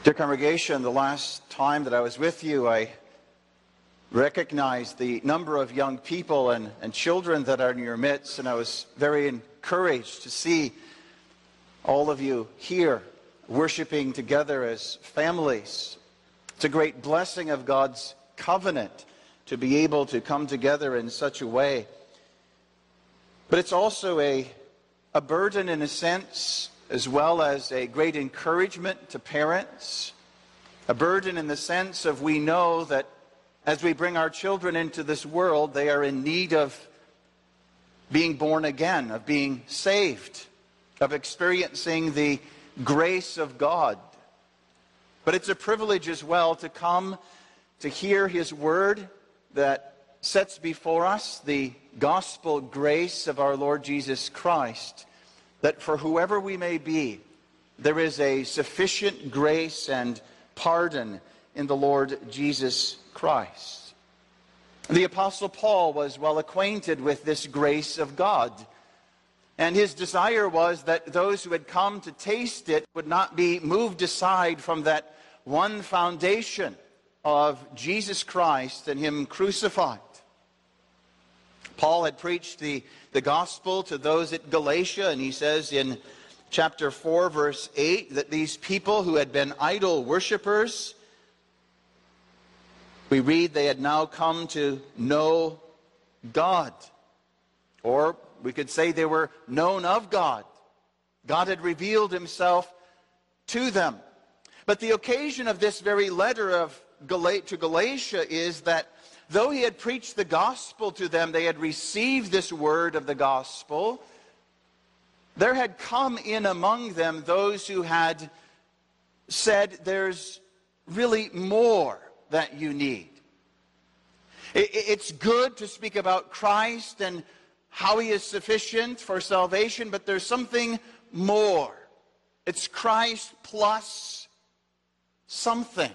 Dear congregation, the last time that I was with you, I recognized the number of young people and children that are in your midst, and I was very encouraged to see all of you here worshiping together as families. It's a great blessing of God's covenant to be able to come together in such a way. But it's also a burden in a sense, as well as a great encouragement to parents. A burden in the sense of we know that as we bring our children into this world, they are in need of being born again, of being saved, of experiencing the grace of God. But it's a privilege as well to come to hear His Word that sets before us the gospel grace of our Lord Jesus Christ, that for whoever we may be, there is a sufficient grace and pardon in the Lord Jesus Christ. The Apostle Paul was well acquainted with this grace of God, and his desire was that those who had come to taste it would not be moved aside from that one foundation of Jesus Christ and Him crucified. Paul had preached the gospel to those at Galatia, and he says in chapter 4, verse 8, that these people who had been idol worshippers, we read they had now come to know God. Or we could say they were known of God. God had revealed Himself to them. But the occasion of this very letter to Galatia is that though he had preached the gospel to them, they had received this word of the gospel, there had come in among them those who had said, there's really more that you need. It's good to speak about Christ and how He is sufficient for salvation, but there's something more. It's Christ plus something.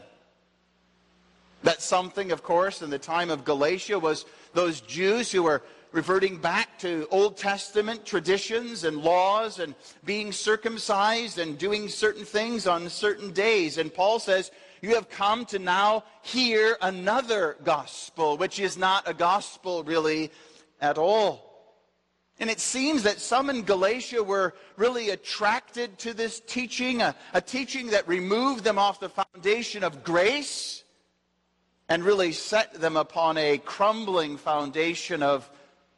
That something, of course, in the time of Galatia was those Jews who were reverting back to Old Testament traditions and laws and being circumcised and doing certain things on certain days. And Paul says, you have come to now hear another gospel, which is not a gospel really at all. And it seems that some in Galatia were really attracted to this teaching, a teaching that removed them off the foundation of grace and really set them upon a crumbling foundation of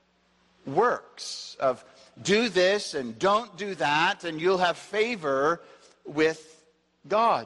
works, of do this and don't do that, and you'll have favor with God.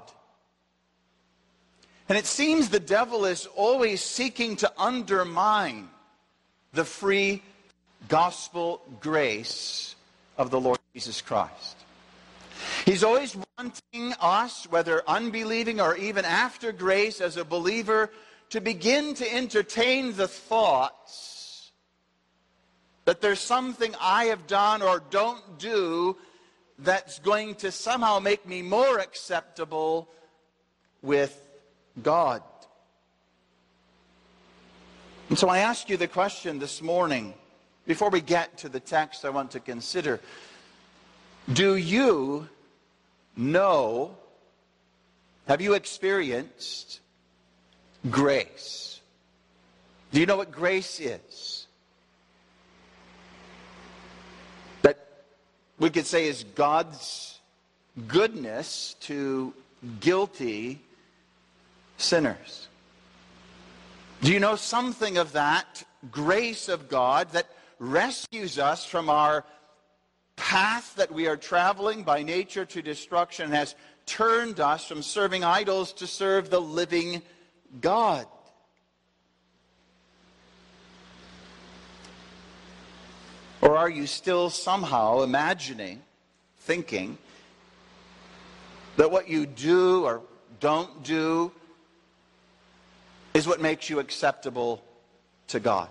And it seems the devil is always seeking to undermine the free gospel grace of the Lord Jesus Christ. He's always wanting us, whether unbelieving or even after grace as a believer, to begin to entertain the thoughts that there's something I have done or don't do that's going to somehow make me more acceptable with God. And so I ask you the question this morning, before we get to the text I want to consider, do you know, have you experienced grace? Do you know what grace is? That we could say is God's goodness to guilty sinners. Do you know something of that grace of God that rescues us from our path that we are traveling by nature to destruction, and has turned us from serving idols to serve the living God? Or are you still somehow imagining, thinking, that what you do or don't do is what makes you acceptable to God?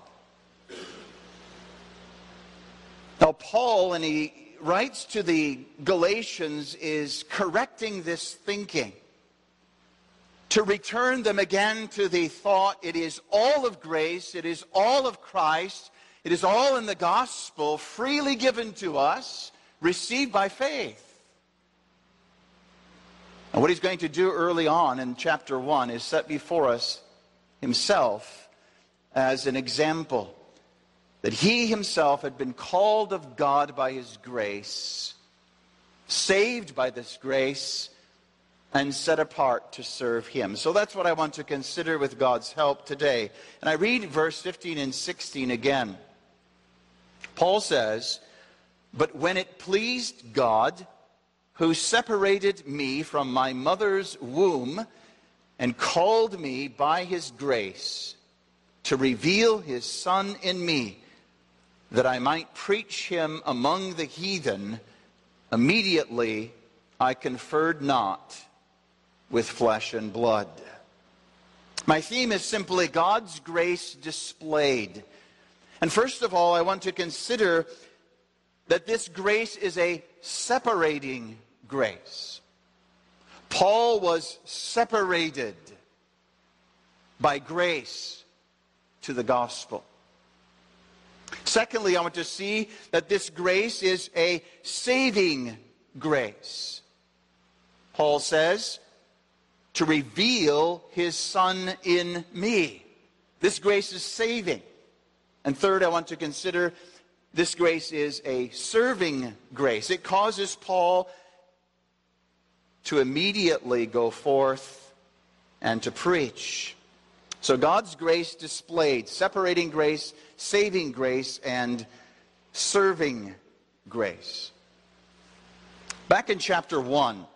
Now, Paul, when he writes to the Galatians, is correcting this thinking to return them again to the thought it is all of grace, it is all of Christ, it is all in the gospel, freely given to us, received by faith. And what he's going to do early on in chapter 1 is set before us himself as an example that he himself had been called of God by his grace, saved by this grace, and set apart to serve him. So that's what I want to consider with God's help today. And I read verse 15 and 16 again. Paul says, "But when it pleased God, who separated me from my mother's womb and called me by his grace to reveal his Son in me, that I might preach him among the heathen, immediately I conferred not with flesh and blood." My theme is simply God's grace displayed. And first of all, I want to consider that this grace is a separating grace. Paul was separated by grace to the gospel. Secondly, I want to see that this grace is a saving grace. Paul says, to reveal his Son in me. This grace is saving. And third, I want to consider this grace is a serving grace. It causes Paul to immediately go forth and to preach. So God's grace displayed, separating grace, saving grace, and serving grace. Back in chapter 1,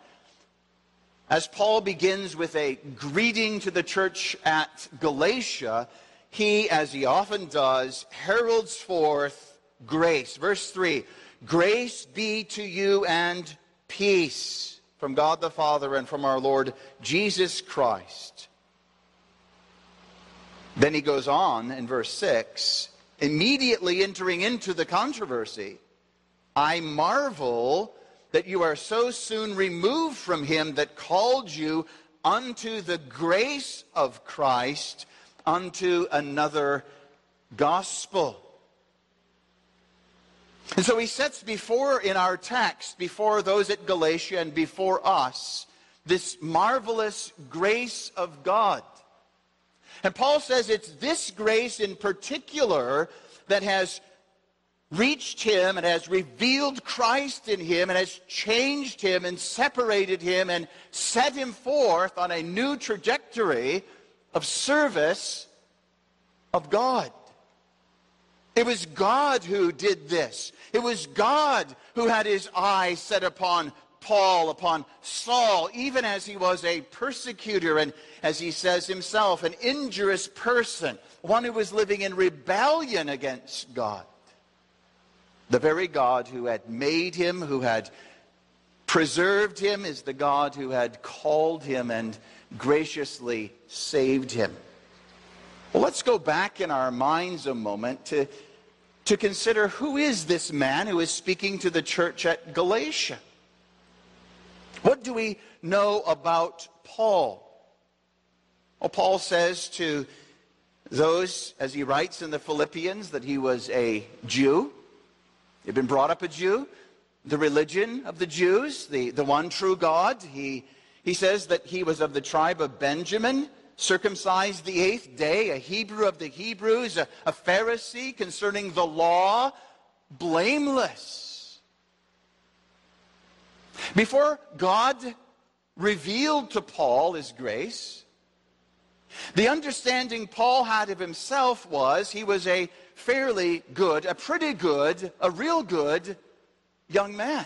as Paul begins with a greeting to the church at Galatia, he, as he often does, heralds forth grace. Verse 3, "Grace be to you and peace from God the Father and from our Lord Jesus Christ." Then he goes on in verse 6, immediately entering into the controversy, "I marvel that you are so soon removed from him that called you unto the grace of Christ, unto another gospel." And so he sets before, in our text, before those at Galatia and before us, this marvelous grace of God. And Paul says it's this grace in particular that has reached him and has revealed Christ in him and has changed him and separated him and set him forth on a new trajectory of service of God. It was God who did this. It was God who had his eye set upon Paul, upon Saul, even as he was a persecutor and, as he says himself, an injurious person, one who was living in rebellion against God. The very God who had made him, who had preserved him, is the God who had called him and graciously saved him. Well, let's go back in our minds a moment to consider who is this man who is speaking to the church at Galatia. What do we know about Paul? Well, Paul says to those, as he writes in the Philippians, that he was a Jew. He'd been brought up a Jew, the religion of the Jews, the one true God. He says that he was of the tribe of Benjamin, circumcised the 8th day, a Hebrew of the Hebrews, a Pharisee concerning the law, blameless. Before God revealed to Paul his grace, the understanding Paul had of himself was he was a fairly good, a pretty good, a real good young man.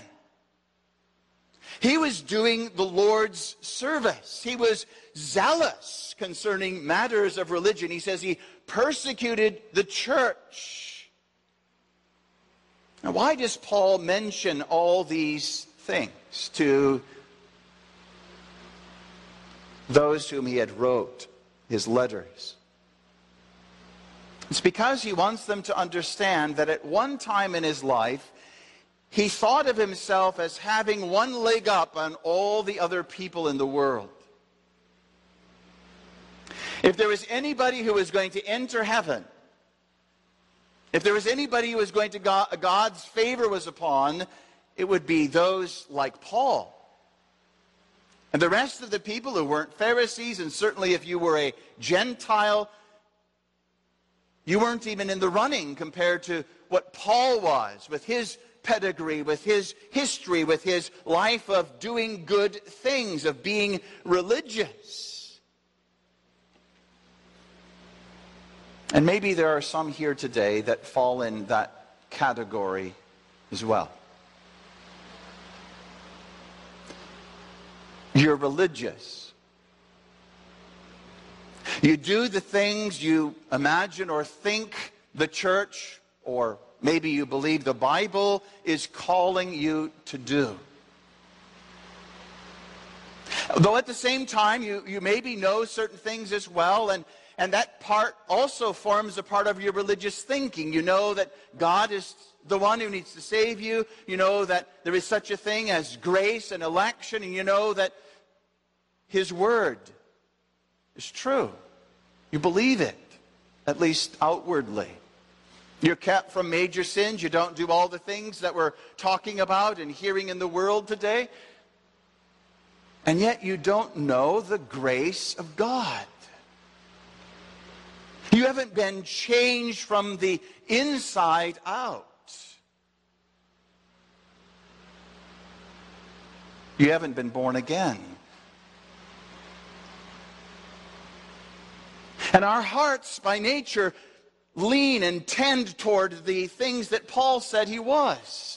He was doing the Lord's service. He was zealous concerning matters of religion. He says he persecuted the church. Now, why does Paul mention all these things to those whom he had wrote his letters? It's because he wants them to understand that at one time in his life, he thought of himself as having one leg up on all the other people in the world. If there was anybody who was going to enter heaven, if there was anybody who was going to God's favor was upon, it would be those like Paul. And the rest of the people who weren't Pharisees, and certainly if you were a Gentile, you weren't even in the running compared to what Paul was, with his pedigree, with his history, with his life of doing good things, of being religious. And maybe there are some here today that fall in that category as well. You're religious. You do the things you imagine or think the church, or maybe you believe the Bible, is calling you to do. Though at the same time, you maybe know certain things as well, and that part also forms a part of your religious thinking. You know that God is the one who needs to save you. You know that there is such a thing as grace and election, and you know that His Word is true. You believe it, at least outwardly. You're kept from major sins. You don't do all the things that we're talking about and hearing in the world today. And yet you don't know the grace of God. You haven't been changed from the inside out. You haven't been born again. And our hearts, by nature, lean and tend toward the things that Paul said he was.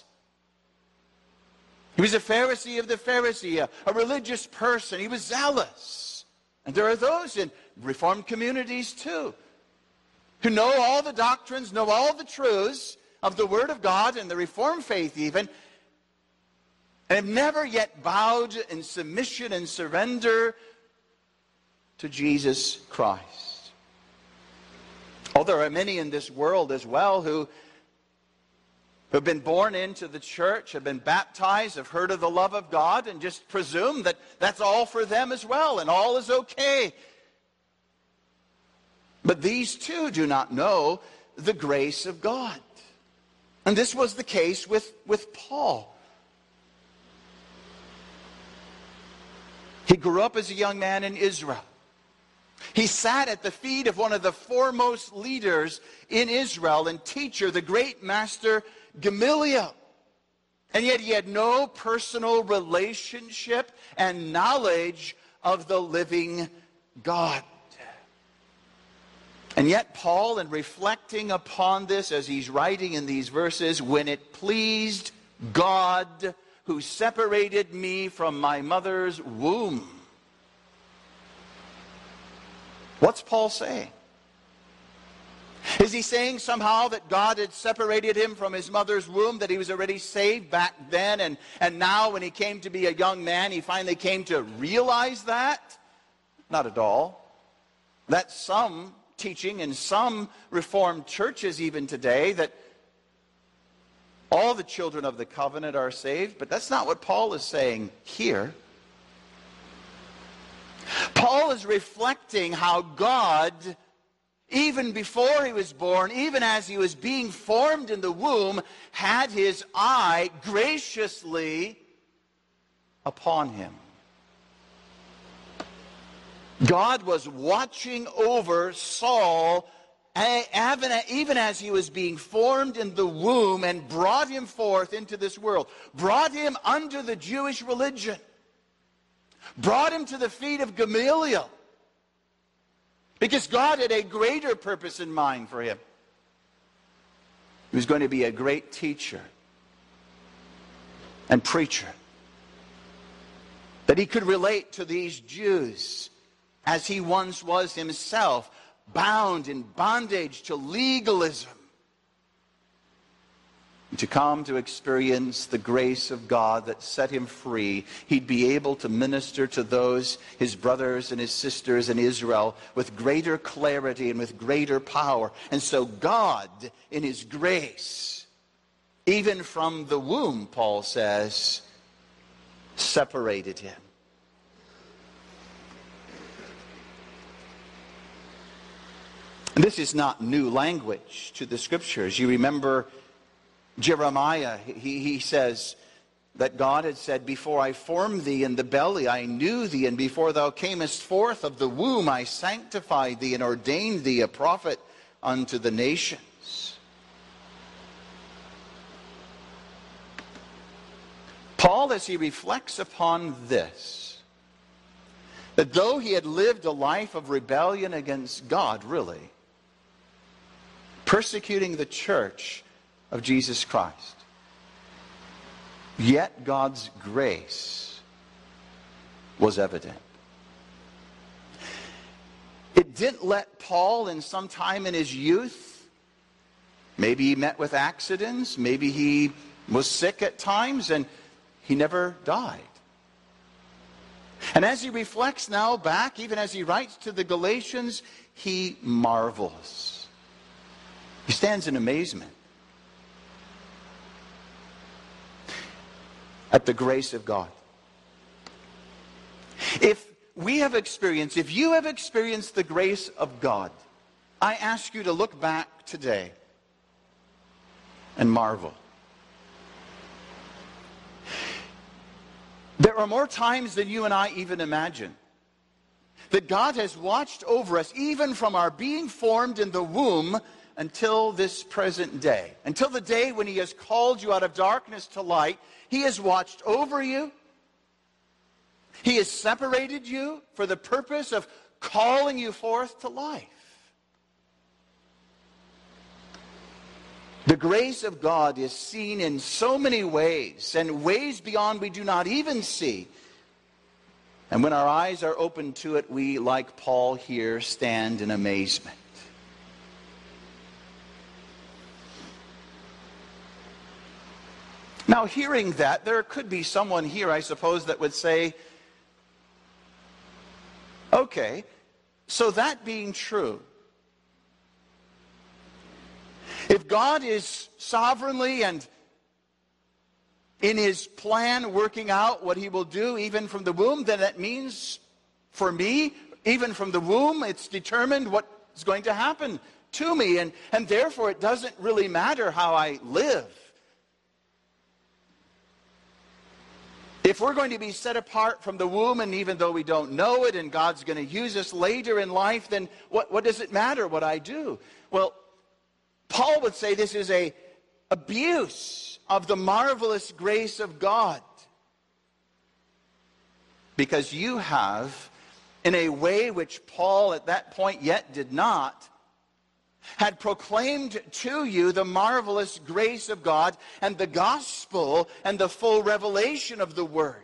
He was a Pharisee of the Pharisee, a religious person. He was zealous. And there are those in Reformed communities too, who know all the doctrines, know all the truths of the Word of God and the Reformed faith even, and have never yet bowed in submission and surrender to Jesus Christ. Oh, there are many in this world as well who have been born into the church, have been baptized, have heard of the love of God, and just presume that that's all for them as well, and all is okay. But these too do not know the grace of God. And this was the case with Paul. He grew up as a young man in Israel. He sat at the feet of one of the foremost leaders in Israel and teacher, the great master Gamaliel. And yet he had no personal relationship and knowledge of the living God. And yet Paul, in reflecting upon this as he's writing in these verses, when it pleased God who separated me from my mother's womb. What's Paul saying? Is he saying somehow that God had separated him from his mother's womb, that he was already saved back then, and now when he came to be a young man, he finally came to realize that? Not at all. That's some teaching in some Reformed churches even today, that all the children of the covenant are saved, but that's not what Paul is saying here. Paul is reflecting how God, even before he was born, even as he was being formed in the womb, had his eye graciously upon him. God was watching over Saul even as he was being formed in the womb, and brought him forth into this world, brought him under the Jewish religion, brought him to the feet of Gamaliel, because God had a greater purpose in mind for him. He was going to be a great teacher and preacher, that he could relate to these Jews as he once was himself, bound in bondage to legalism, to come to experience the grace of God that set him free. He'd be able to minister to those, his brothers and his sisters in Israel, with greater clarity and with greater power. And so God, in his grace, even from the womb, Paul says, separated him. And this is not new language to the Scriptures. You remember Jeremiah, he says, that God had said, before I formed thee in the belly, I knew thee, and before thou camest forth of the womb, I sanctified thee and ordained thee a prophet unto the nations. Paul, as he reflects upon this, that though he had lived a life of rebellion against God, really, persecuting the church of Jesus Christ, yet God's grace was evident. It didn't let Paul, in some time in his youth, maybe he met with accidents, maybe he was sick at times, and he never died. And as he reflects now back, even as he writes to the Galatians, he marvels. He stands in amazement at the grace of God. If you have experienced the grace of God, I ask you to look back today and marvel. There are more times than you and I even imagine that God has watched over us, even from our being formed in the womb until this present day. Until the day when He has called you out of darkness to light, He has watched over you. He has separated you for the purpose of calling you forth to life. The grace of God is seen in so many ways, and ways beyond we do not even see. And when our eyes are open to it, we, like Paul here, stand in amazement. Now, hearing that, there could be someone here, I suppose, that would say, okay, so that being true, if God is sovereignly and in His plan working out what He will do even from the womb, then that means for me, even from the womb, it's determined what is going to happen to me. And therefore it doesn't really matter how I live. If we're going to be set apart from the womb, and even though we don't know it, and God's going to use us later in life, then what does it matter what I do? Well, Paul would say this is an abuse of the marvelous grace of God. Because you have, in a way which Paul at that point yet did not, had proclaimed to you the marvelous grace of God and the gospel and the full revelation of the Word.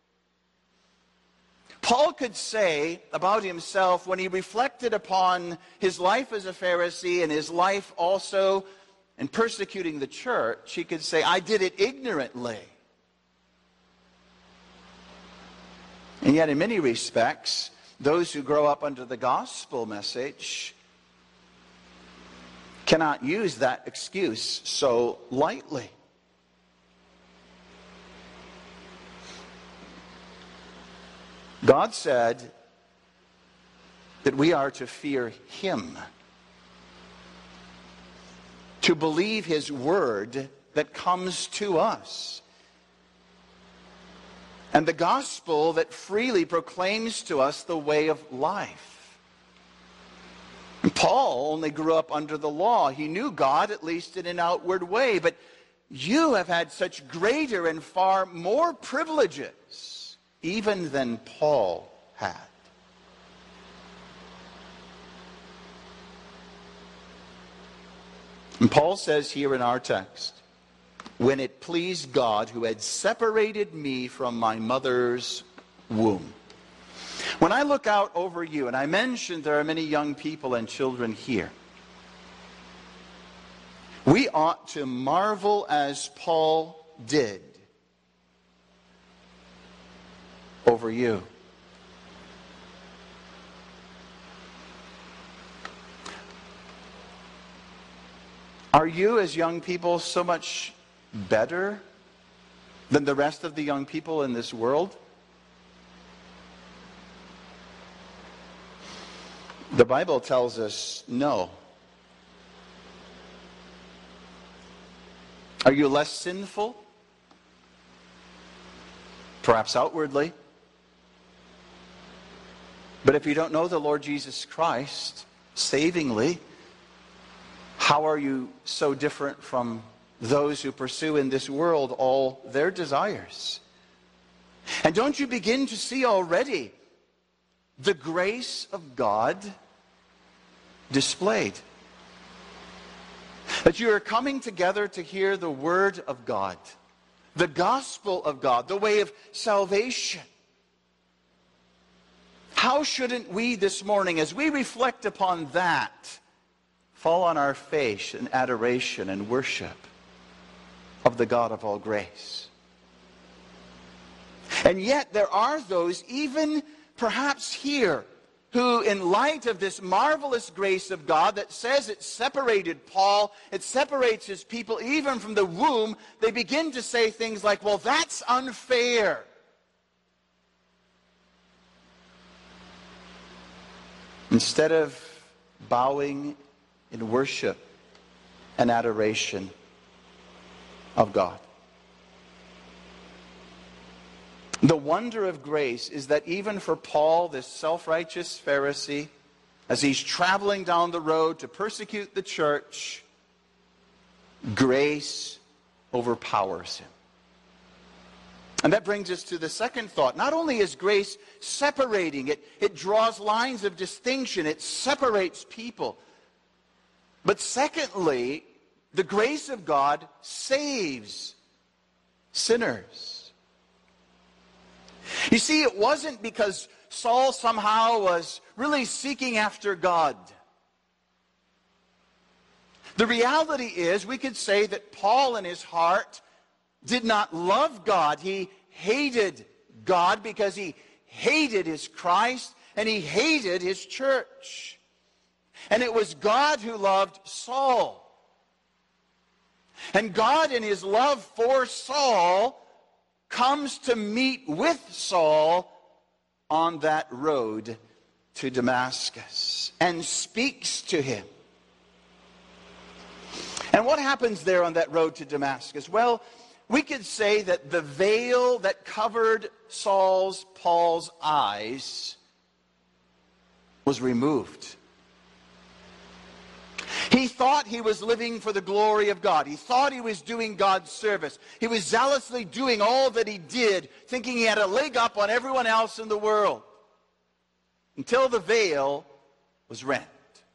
Paul could say about himself, when he reflected upon his life as a Pharisee and his life also in persecuting the church, he could say, I did it ignorantly. And yet in many respects, those who grow up under the gospel message cannot use that excuse so lightly. God said that we are to fear Him, to believe His word that comes to us, and the gospel that freely proclaims to us the way of life. And Paul only grew up under the law. He knew God, at least in an outward way, but you have had such greater and far more privileges even than Paul had. And Paul says here in our text, when it pleased God who had separated me from my mother's womb. When I look out over you, and I mentioned there are many young people and children here, we ought to marvel as Paul did over you. Are you, as young people, so much better than the rest of the young people in this world? The Bible tells us no. Are you less sinful? perhaps outwardly. But if you don't know the Lord Jesus Christ savingly, how are you so different from those who pursue in this world all their desires? And don't you begin to see already the grace of God displayed? That you are coming together to hear the Word of God, the gospel of God, the way of salvation. How shouldn't we this morning, as we reflect upon that, fall on our face in adoration and worship of the God of all grace? And yet there are those, even perhaps here, who in light of this marvelous grace of God that says it separated Paul, it separates his people even from the womb, they begin to say things like, well, that's unfair. Instead of bowing in worship and adoration of God. The wonder of grace is that even for Paul, this self-righteous Pharisee, as he's traveling down the road to persecute the church, grace overpowers him. And that brings us to the second thought. Not only is grace separating, it draws lines of distinction, it separates people. But secondly, the grace of God saves sinners. You see, it wasn't because Saul somehow was really seeking after God. The reality is, we could say that Paul in his heart did not love God. He hated God because he hated his Christ and he hated his church. And it was God who loved Saul. And God in his love for Saul comes to meet with Saul on that road to Damascus and speaks to him. And what happens there on that road to Damascus? Well, we could say that the veil that covered Paul's eyes was removed. He thought he was living for the glory of God. He thought he was doing God's service. He was zealously doing all that he did, thinking he had a leg up on everyone else in the world. Until the veil was rent.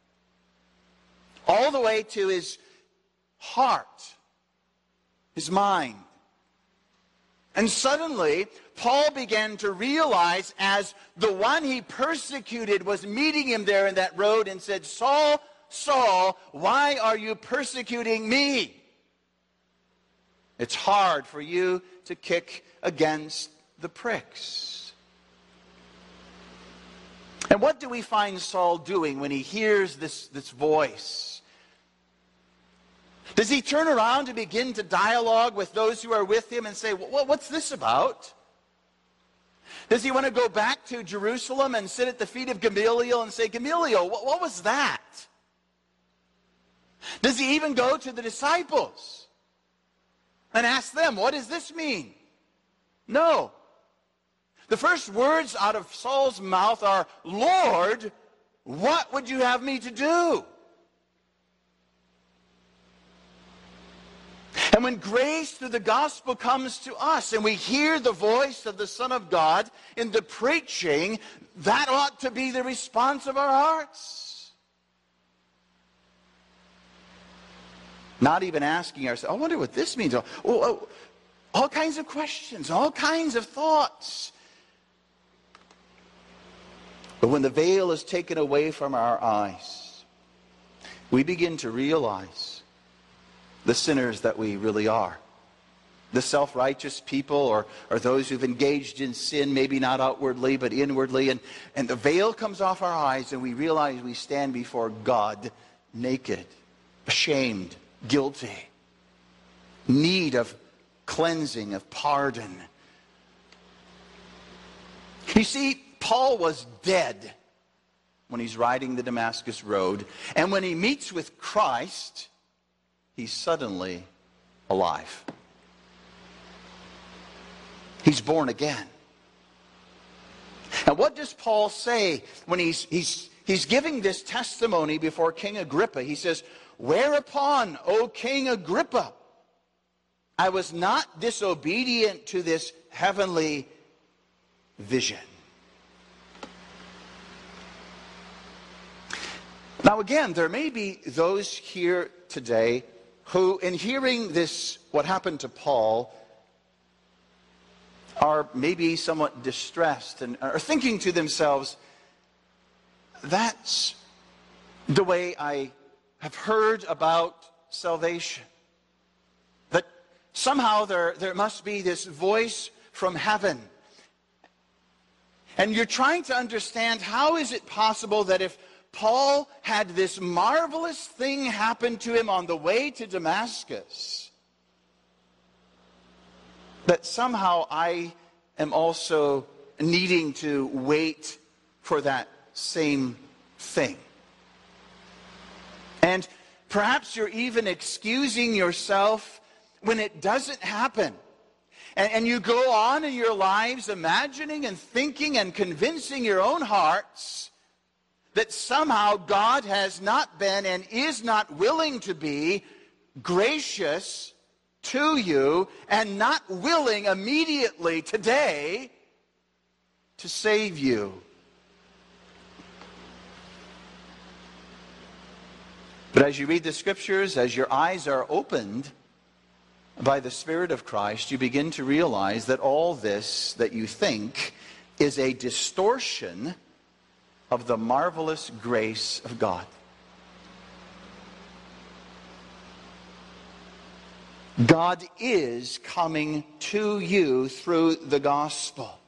All the way to his heart, his mind. And suddenly, Paul began to realize, as the one he persecuted was meeting him there in that road and said, Saul, Saul, why are you persecuting me? It's hard for you to kick against the pricks. And what do we find Saul doing when he hears this voice? Does he turn around to begin to dialogue with those who are with him and say, what's this about? Does he want to go back to Jerusalem and sit at the feet of Gamaliel and say, Gamaliel, what was that? Does he even go to the disciples and ask them, what does this mean? No. The first words out of Saul's mouth are, Lord, what would you have me to do? And when grace through the gospel comes to us and we hear the voice of the Son of God in the preaching, that ought to be the response of our hearts. Not even asking ourselves, I wonder what this means. All kinds of questions, all kinds of thoughts. But when the veil is taken away from our eyes, we begin to realize the sinners that we really are. The self-righteous people or those who've engaged in sin, maybe not outwardly but inwardly. And the veil comes off our eyes and we realize we stand before God naked, ashamed, guilty, need of cleansing, of pardon. You see, Paul was dead when he's riding the Damascus road. And when he meets with Christ, he's suddenly alive. He's born again. And what does Paul say when he's giving this testimony before King Agrippa? He says, "Whereupon, O King Agrippa, I was not disobedient to this heavenly vision." Now again, there may be those here today who, in hearing this, what happened to Paul, are maybe somewhat distressed and are thinking to themselves, that's the way I have heard about salvation. That somehow there must be this voice from heaven. And you're trying to understand, how is it possible that if Paul had this marvelous thing happen to him on the way to Damascus, that somehow I am also needing to wait for that same thing? And perhaps you're even excusing yourself when it doesn't happen. And you go on in your lives imagining and thinking and convincing your own hearts that somehow God has not been and is not willing to be gracious to you, and not willing immediately today to save you. But as you read the Scriptures, as your eyes are opened by the Spirit of Christ, you begin to realize that all this that you think is a distortion of the marvelous grace of God. God is coming to you through the gospel.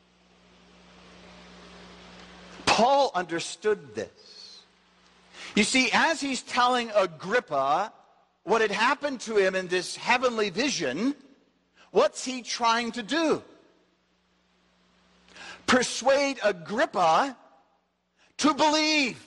Paul understood this. You see, as he's telling Agrippa what had happened to him in this heavenly vision, what's he trying to do? Persuade Agrippa to believe.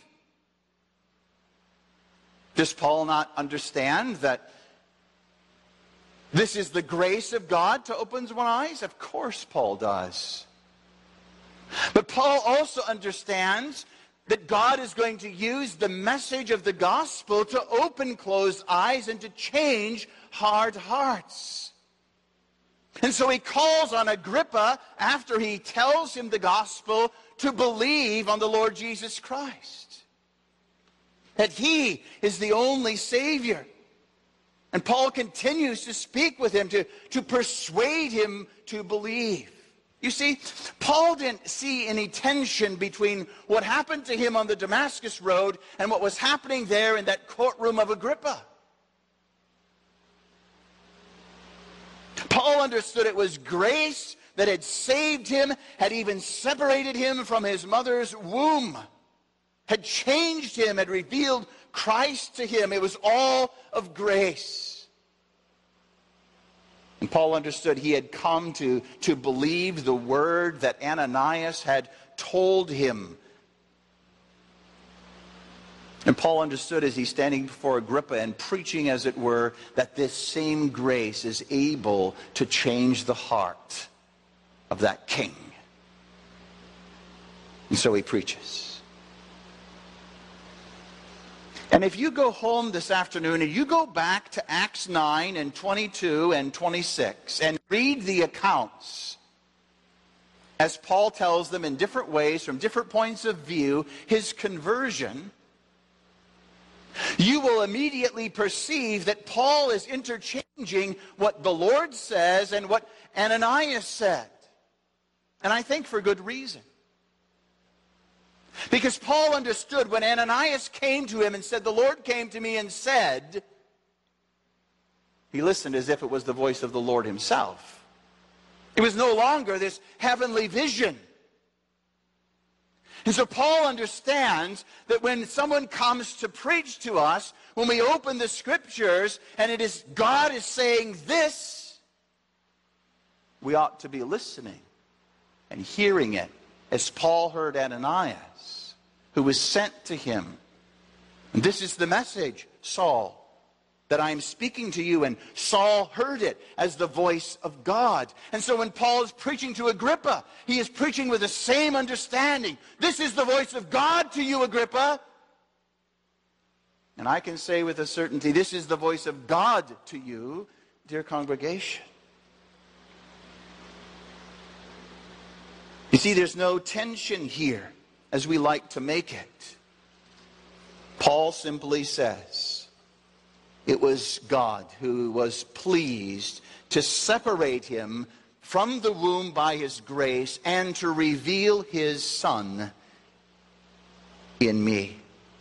Does Paul not understand that this is the grace of God to open one's eyes? Of course Paul does. But Paul also understands that God is going to use the message of the gospel to open closed eyes and to change hard hearts. And so he calls on Agrippa, after he tells him the gospel, to believe on the Lord Jesus Christ. That he is the only Savior. And Paul continues to speak with him, to persuade him to believe. You see, Paul didn't see any tension between what happened to him on the Damascus road and what was happening there in that courtroom of Agrippa. Paul understood it was grace that had saved him, had even separated him from his mother's womb, had changed him, had revealed Christ to him. It was all of grace. And Paul understood he had come to believe the word that Ananias had told him. And Paul understood, as he's standing before Agrippa and preaching, as it were, that this same grace is able to change the heart of that king. And so he preaches. And if you go home this afternoon and you go back to Acts 9 and 22 and 26 and read the accounts, as Paul tells them in different ways, from different points of view, his conversion, you will immediately perceive that Paul is interchanging what the Lord says and what Ananias said. And I think for good reason. Because Paul understood when Ananias came to him and said, "The Lord came to me and said," he listened as if it was the voice of the Lord himself. It was no longer this heavenly vision. And so Paul understands that when someone comes to preach to us, when we open the Scriptures and it is God is saying this, we ought to be listening and hearing it, as Paul heard Ananias, who was sent to him. And this is the message, Saul, that I am speaking to you. And Saul heard it as the voice of God. And so when Paul is preaching to Agrippa, he is preaching with the same understanding. This is the voice of God to you, Agrippa. And I can say with a certainty, this is the voice of God to you, dear congregation. You see, there's no tension here, as we like to make it. Paul simply says, it was God who was pleased to separate him from the womb by his grace and to reveal his Son in me.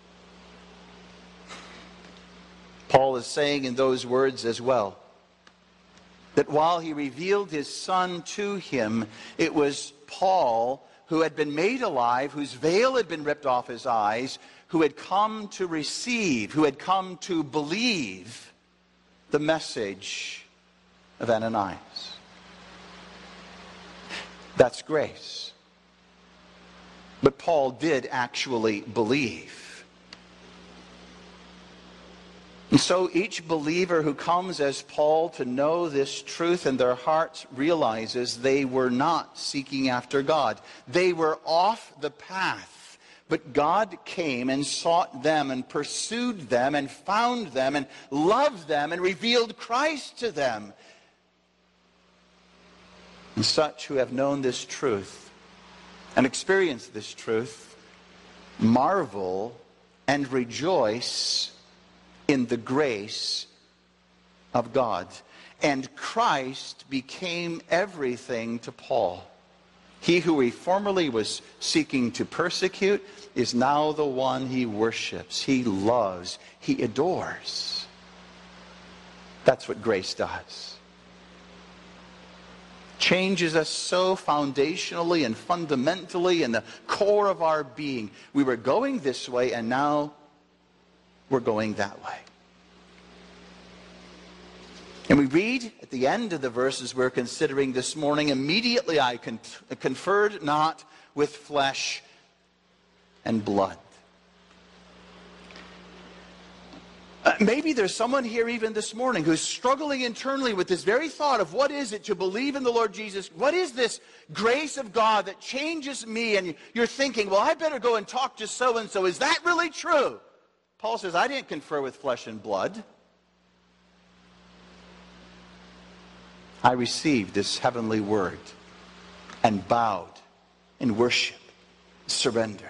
Paul is saying in those words as well, that while he revealed his Son to him, it was Paul who had been made alive, whose veil had been ripped off his eyes, who had come to receive, who had come to believe the message of Ananias. That's grace. But Paul did actually believe. And so each believer who comes as Paul to know this truth in their hearts realizes they were not seeking after God. They were off the path. But God came and sought them and pursued them and found them and loved them and revealed Christ to them. And such who have known this truth and experienced this truth marvel and rejoice in the grace of God. And Christ became everything to Paul. He who he formerly was seeking to persecute is now the one he worships, he loves, he adores. That's what grace does. Changes us so foundationally and fundamentally in the core of our being. We were going this way and now we're going that way. And we read at the end of the verses we're considering this morning, immediately I conferred not with flesh and blood. Maybe there's someone here even this morning who's struggling internally with this very thought of what is it to believe in the Lord Jesus? What is this grace of God that changes me? And you're thinking, well, I better go and talk to so-and-so. Is that really true? Paul says, I didn't confer with flesh and blood. I received this heavenly word and bowed in worship, surrender.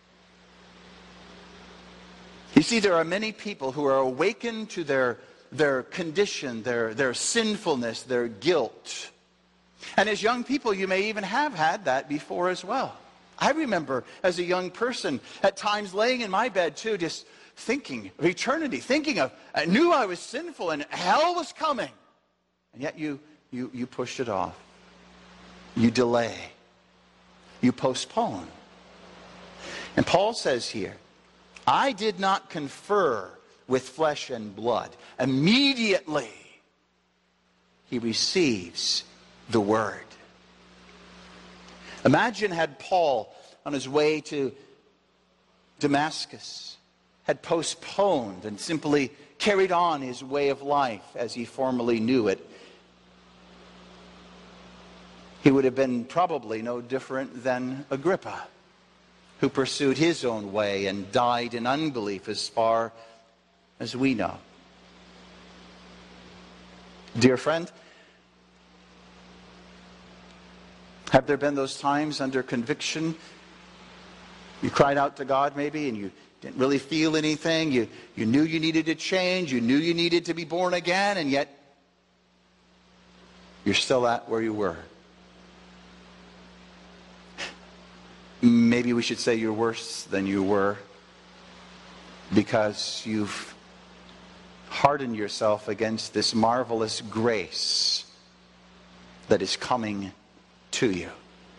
You see, there are many people who are awakened to their condition, their sinfulness, their guilt. And as young people, you may even have had that before as well. I remember as a young person at times laying in my bed too, just thinking of eternity, I knew I was sinful and hell was coming. And yet you pushed it off. You delay. You postpone. And Paul says here, I did not confer with flesh and blood. Immediately, he receives the word. Imagine had Paul, on his way to Damascus, had postponed and simply carried on his way of life as he formerly knew it. He would have been probably no different than Agrippa, who pursued his own way and died in unbelief as far as we know. Dear friend, have there been those times under conviction you cried out to God maybe and you didn't really feel anything, you knew you needed to change, you knew you needed to be born again, and yet you're still at where you were? Maybe we should say you're worse than you were because you've hardened yourself against this marvelous grace that is coming to you.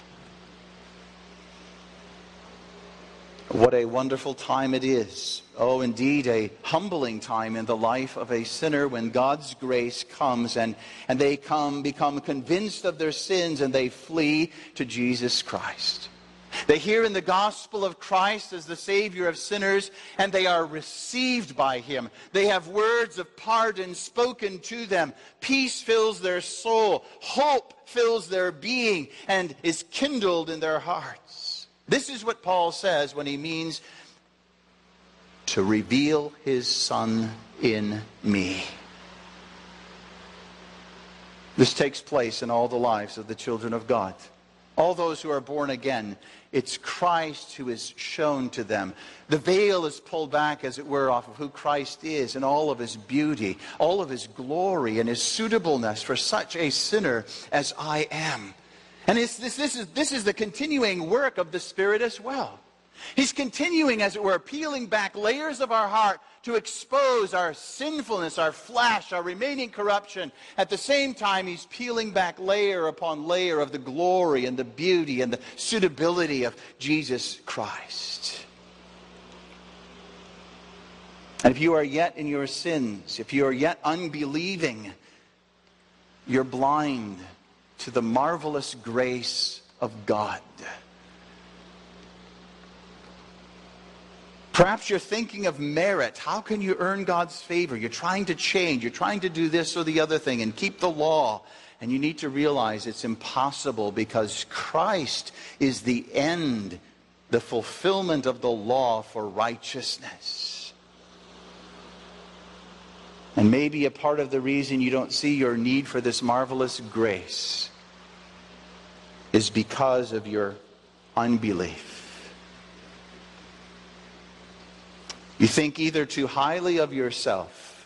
What a wonderful time it is. Oh, indeed, a humbling time in the life of a sinner when God's grace comes and they become convinced of their sins and they flee to Jesus Christ. They hear in the gospel of Christ as the Savior of sinners, and they are received by Him. They have words of pardon spoken to them. Peace fills their soul. Hope fills their being and is kindled in their hearts. This is what Paul says when he means to reveal His Son in me. This takes place in all the lives of the children of God. All those who are born again, it's Christ who is shown to them. The veil is pulled back, as it were, off of who Christ is and all of His beauty, all of His glory and His suitableness for such a sinner as I am. And this is the continuing work of the Spirit as well. He's continuing, as it were, peeling back layers of our heart to expose our sinfulness, our flesh, our remaining corruption. At the same time, He's peeling back layer upon layer of the glory and the beauty and the suitability of Jesus Christ. And if you are yet in your sins, if you are yet unbelieving, you're blind to the marvelous grace of God. Perhaps you're thinking of merit. How can you earn God's favor? You're trying to change. You're trying to do this or the other thing and keep the law. And you need to realize it's impossible, because Christ is the end, the fulfillment of the law for righteousness. And maybe a part of the reason you don't see your need for this marvelous grace is because of your unbelief. You think either too highly of yourself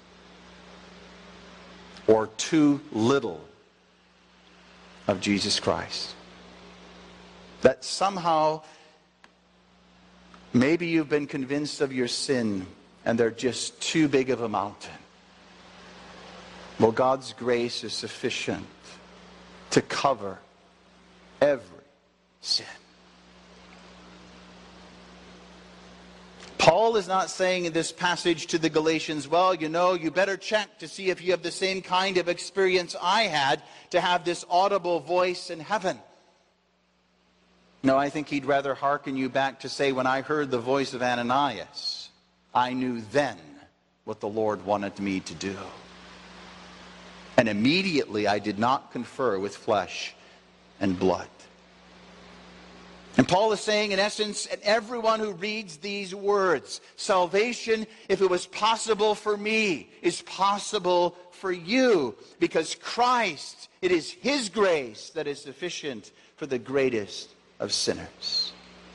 or too little of Jesus Christ. That somehow, maybe you've been convinced of your sin and they're just too big of a mountain. Well, God's grace is sufficient to cover every sin. Paul is not saying in this passage to the Galatians, well, you better check to see if you have the same kind of experience I had to have this audible voice in heaven. No, I think he'd rather hearken you back to say, when I heard the voice of Ananias, I knew then what the Lord wanted me to do. And immediately I did not confer with flesh and blood. And Paul is saying, in essence, and everyone who reads these words, salvation, if it was possible for me, is possible for you. Because Christ, it is His grace that is sufficient for the greatest of sinners.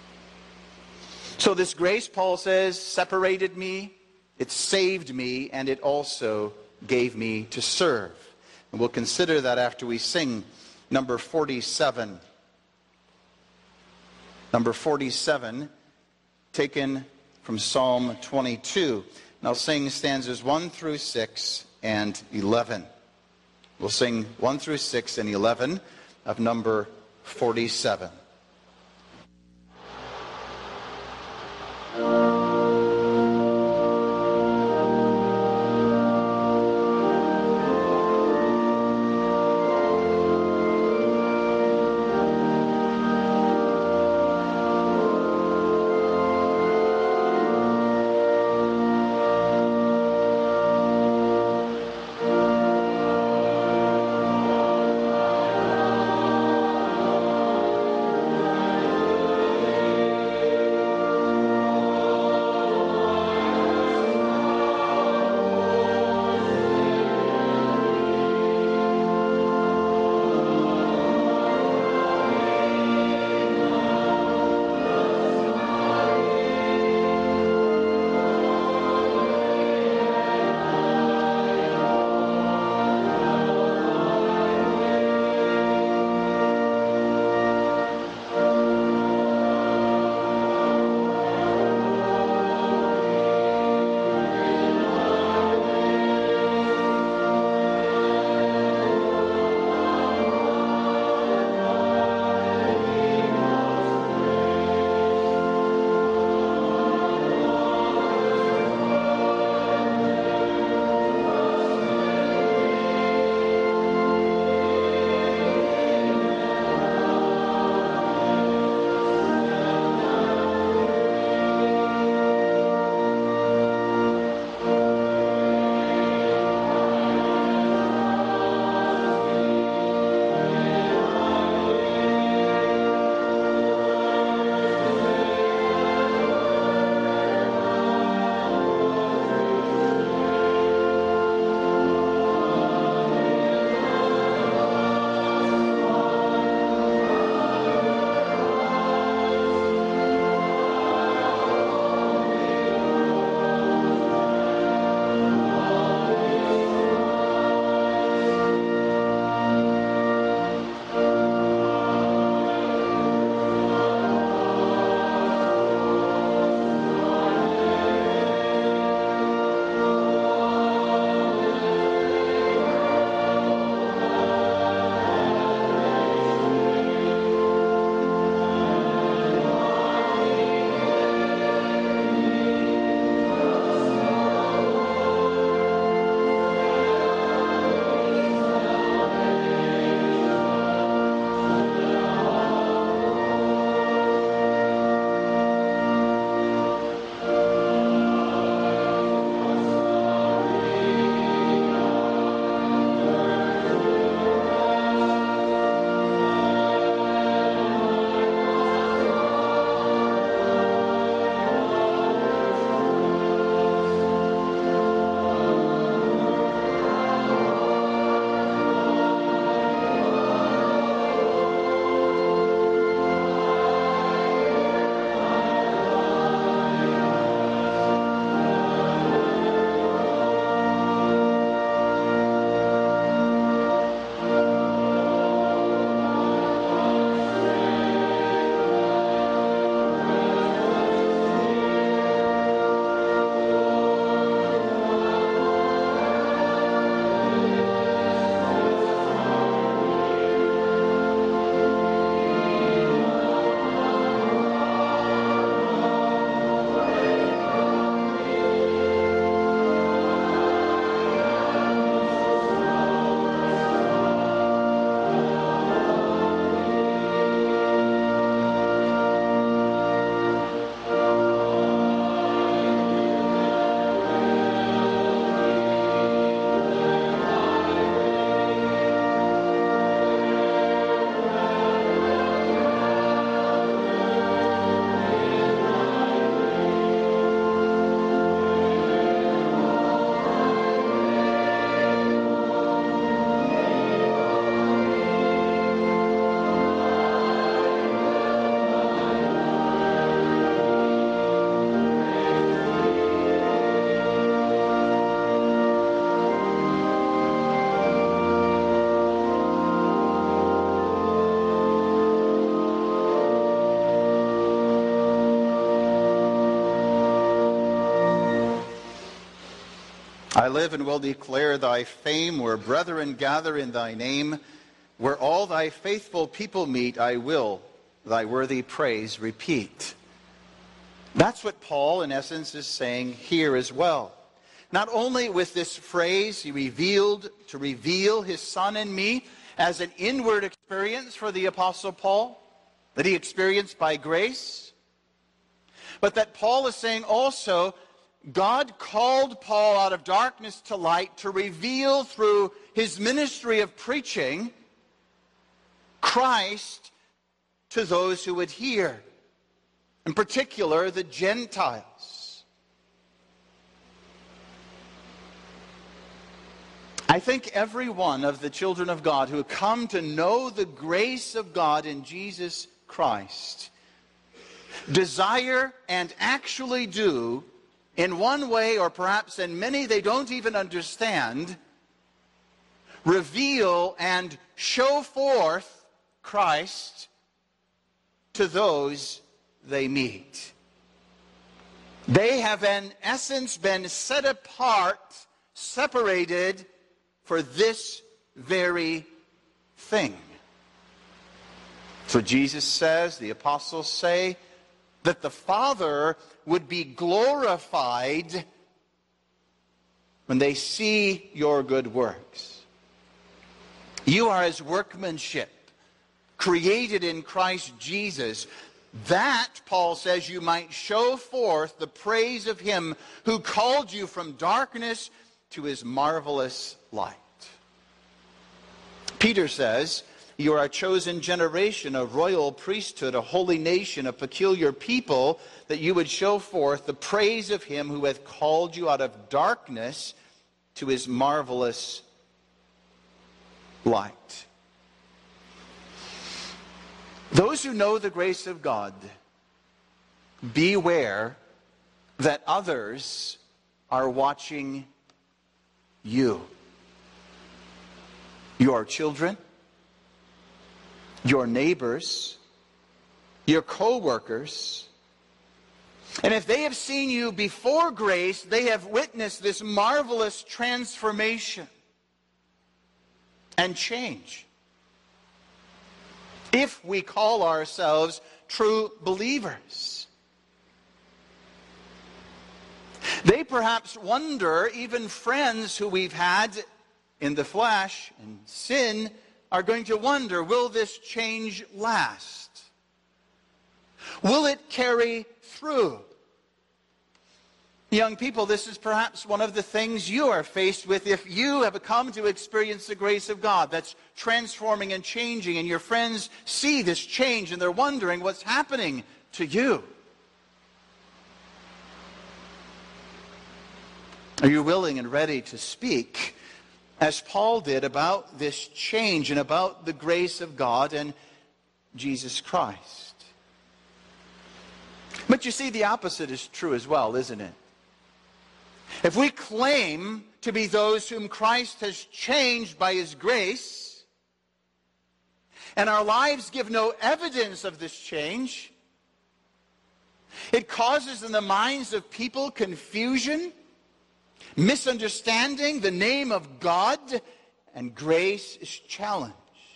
So this grace, Paul says, separated me, it saved me, and it also gave me to serve. And we'll consider that after we sing number 47. Number 47, taken from Psalm 22. And I'll sing stanzas 1 through 6 and 11. We'll sing 1 through 6 and 11 of number 47. live and will declare thy fame. Where brethren gather in thy name, where all thy faithful people meet, I will thy worthy praise repeat. That's what Paul, in essence, is saying here as well. Not only with this phrase, he revealed to reveal his Son in me as an inward experience for the Apostle Paul, that he experienced by grace, but that Paul is saying also, God called Paul out of darkness to light to reveal through his ministry of preaching Christ to those who would hear, in particular the Gentiles. I think every one of the children of God who come to know the grace of God in Jesus Christ desire and actually do, in one way or perhaps in many they don't even understand, reveal and show forth Christ to those they meet. They have in essence been set apart, separated for this very thing. So Jesus says, the apostles say, that the Father would be glorified when they see your good works. You are his workmanship, created in Christ Jesus, that, Paul says, you might show forth the praise of him who called you from darkness to his marvelous light. Peter says, you are a chosen generation, a royal priesthood, a holy nation, a peculiar people, that you would show forth the praise of him who hath called you out of darkness to his marvelous light. Those who know the grace of God, beware that others are watching you. Your children, your neighbors, your co-workers. And if they have seen you before grace, they have witnessed this marvelous transformation and change. If we call ourselves true believers. They perhaps wonder, even friends who we've had in the flesh and sin are going to wonder, will this change last? Will it carry through? Young people, this is perhaps one of the things you are faced with if you have come to experience the grace of God that's transforming and changing, and your friends see this change and they're wondering what's happening to you. Are you willing and ready to speak, as Paul did, about this change and about the grace of God and Jesus Christ? But you see, the opposite is true as well, isn't it? If we claim to be those whom Christ has changed by his grace, and our lives give no evidence of this change, it causes in the minds of people confusion, misunderstanding the name of God, and grace is challenged.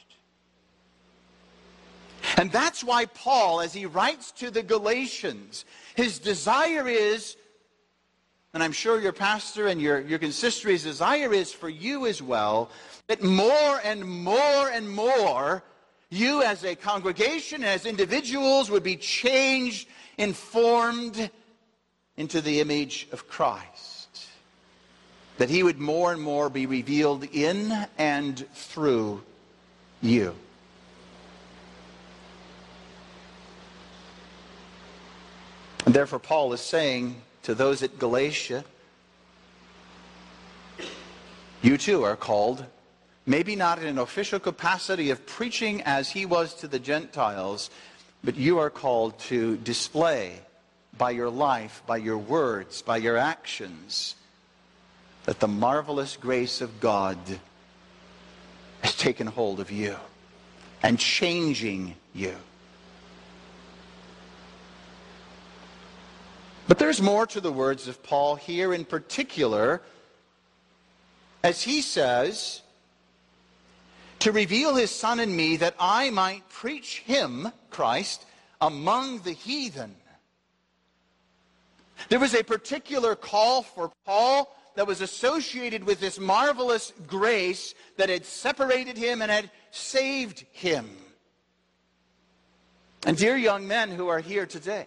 And that's why Paul, as he writes to the Galatians, his desire is, and I'm sure your pastor and your consistory's desire is for you as well, that more and more and more, you as a congregation, as individuals, would be changed, informed into the image of Christ. That he would more and more be revealed in and through you. And therefore Paul is saying to those at Galatia, you too are called, maybe not in an official capacity of preaching as he was to the Gentiles, but you are called to display by your life, by your words, by your actions, that the marvelous grace of God has taken hold of you and changing you. But there's more to the words of Paul here. In particular, as he says, to reveal his Son in me that I might preach him, Christ, among the heathen. There was a particular call for Paul that was associated with this marvelous grace that had separated him and had saved him. And dear young men who are here today,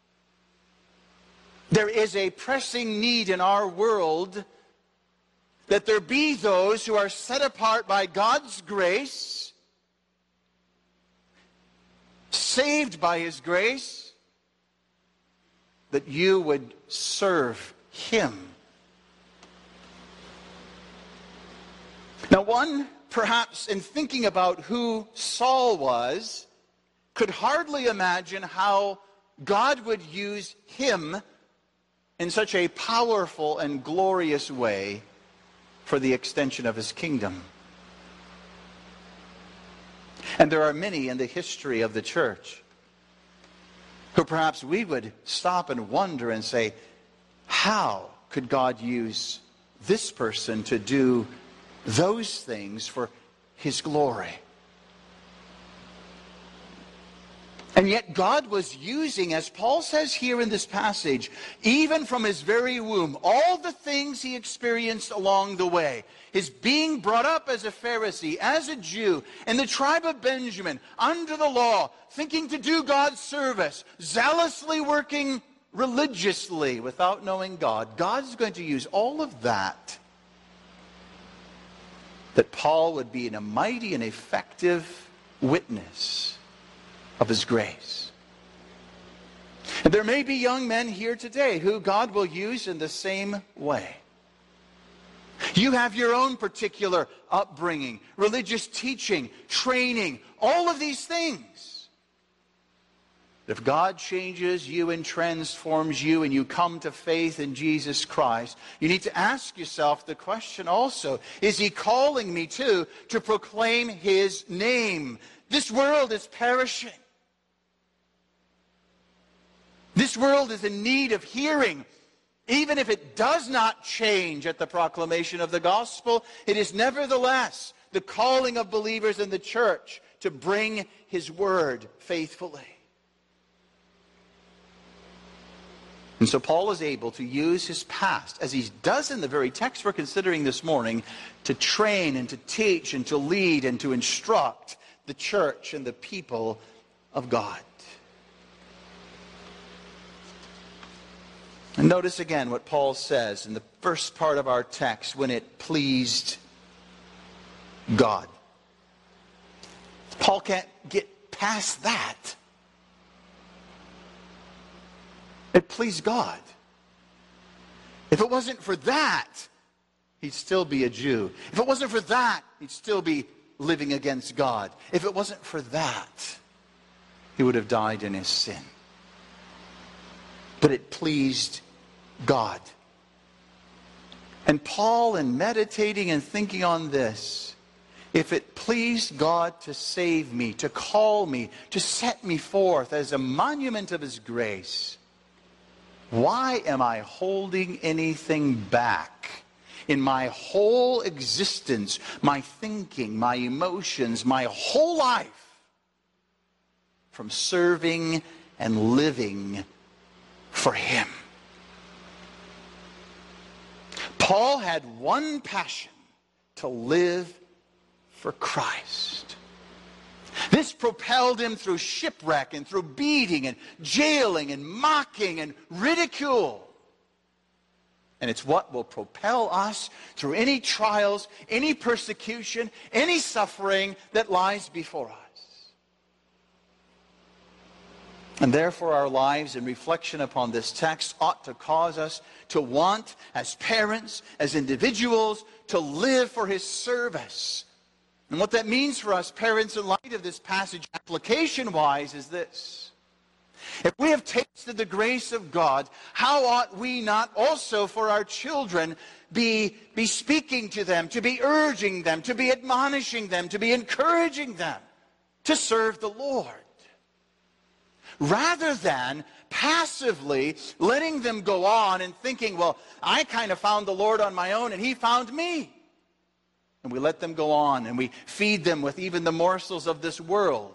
there is a pressing need in our world that there be those who are set apart by God's grace, saved by his grace, that you would serve him. Now, one, perhaps in thinking about who Saul was, could hardly imagine how God would use him in such a powerful and glorious way for the extension of his kingdom. And there are many in the history of the church who perhaps we would stop and wonder and say, how could God use this person to do those things for his glory? And yet God was using, as Paul says here in this passage, even from his very womb, all the things he experienced along the way. His being brought up as a Pharisee, as a Jew, in the tribe of Benjamin, under the law, thinking to do God's service, zealously working religiously without knowing God. God's going to use all of that Paul would be a mighty and effective witness of his grace. And there may be young men here today who God will use in the same way. You have your own particular upbringing, religious teaching, training, all of these things. If God changes you and transforms you and you come to faith in Jesus Christ, you need to ask yourself the question also, is he calling me to proclaim his name? This world is perishing. This world is in need of hearing. Even if it does not change at the proclamation of the gospel, it is nevertheless the calling of believers in the church to bring his word faithfully. And so Paul is able to use his past, as he does in the very text we're considering this morning, to train and to teach and to lead and to instruct the church and the people of God. And notice again what Paul says in the first part of our text, when it pleased God. Paul can't get past that. It pleased God. If it wasn't for that, he'd still be a Jew. If it wasn't for that, he'd still be living against God. If it wasn't for that, he would have died in his sin. But it pleased God. And Paul, in meditating and thinking on this, if it pleased God to save me, to call me, to set me forth as a monument of his grace, why am I holding anything back in my whole existence, my thinking, my emotions, my whole life from serving and living for him? Paul had one passion: to live for Christ. This propelled him through shipwreck and through beating and jailing and mocking and ridicule. And it's what will propel us through any trials, any persecution, any suffering that lies before us. And therefore our lives, in reflection upon this text, ought to cause us to want, as parents, as individuals, to live for his service. And what that means for us parents, in light of this passage, application-wise, is this. If we have tasted the grace of God, how ought we not also for our children be speaking to them, to be urging them, to be admonishing them, to be encouraging them to serve the Lord? Rather than passively letting them go on and thinking, well, I kind of found the Lord on my own and he found me. and we let them go on, and we feed them with even the morsels of this world.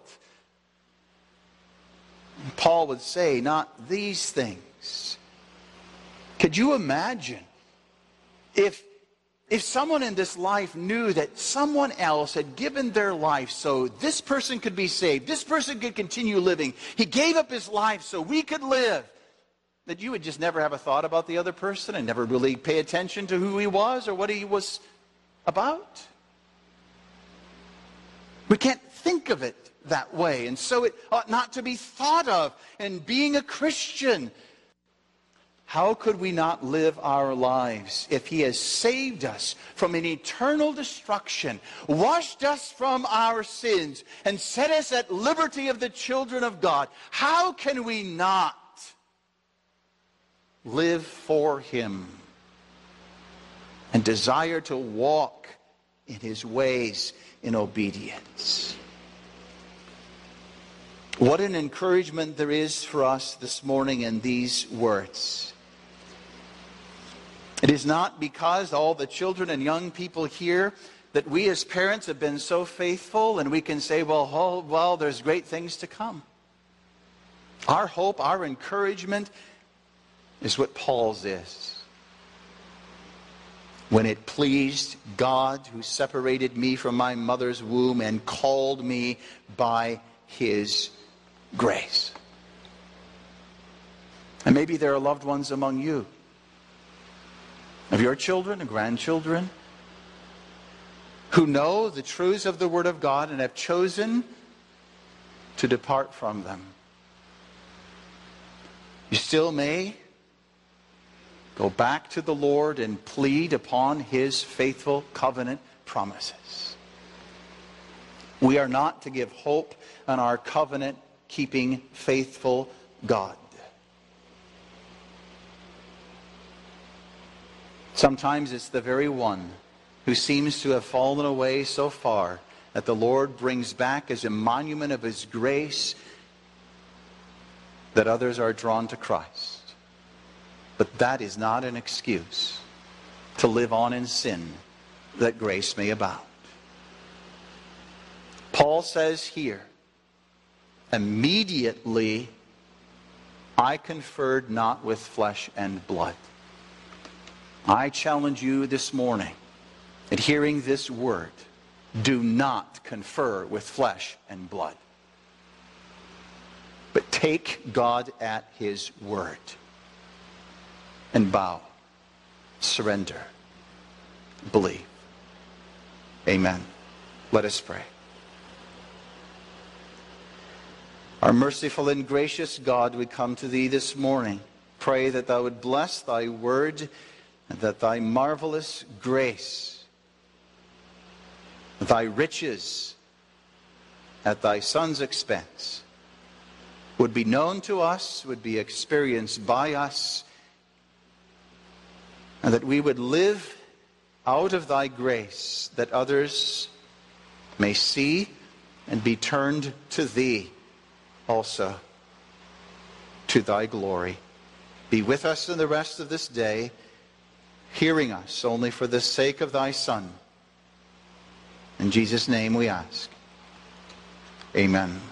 And Paul would say, not these things. Could you imagine if someone in this life knew that someone else had given their life so this person could be saved, this person could continue living, he gave up his life so we could live, that you would just never have a thought about the other person and never really pay attention to who he was or what he was about? We can't think of it that way, and so it ought not to be thought of. And being a Christian, how could we not live our lives if he has saved us from an eternal destruction, washed us from our sins, and set us at liberty of the children of God? How can we not live for him and desire to walk in his ways in obedience? What an encouragement there is for us this morning in these words. It is not because all the children and young people here that we as parents have been so faithful and we can say, well, there's great things to come. Our hope, our encouragement is what Paul's is. When it pleased God, who separated me from my mother's womb and called me by his grace. And maybe there are loved ones among you, of your children and grandchildren, who know the truths of the Word of God and have chosen to depart from them. You still may go back to the Lord and plead upon his faithful covenant promises. We are not to give hope on our covenant-keeping, faithful God. Sometimes it's the very one who seems to have fallen away so far that the Lord brings back as a monument of his grace, that others are drawn to Christ. But that is not an excuse to live on in sin, that grace may abound. Paul says here, immediately I conferred not with flesh and blood. I challenge you this morning, at hearing this word, do not confer with flesh and blood. But take God at his word and bow, surrender, believe. Amen. Let us pray. Our merciful and gracious God, we come to thee this morning. Pray that thou would bless thy word, and that thy marvelous grace, thy riches at thy Son's expense, would be known to us, would be experienced by us, and that we would live out of thy grace, that others may see and be turned to thee also, to thy glory. Be with us in the rest of this day, hearing us only for the sake of thy Son. In Jesus' name we ask. Amen.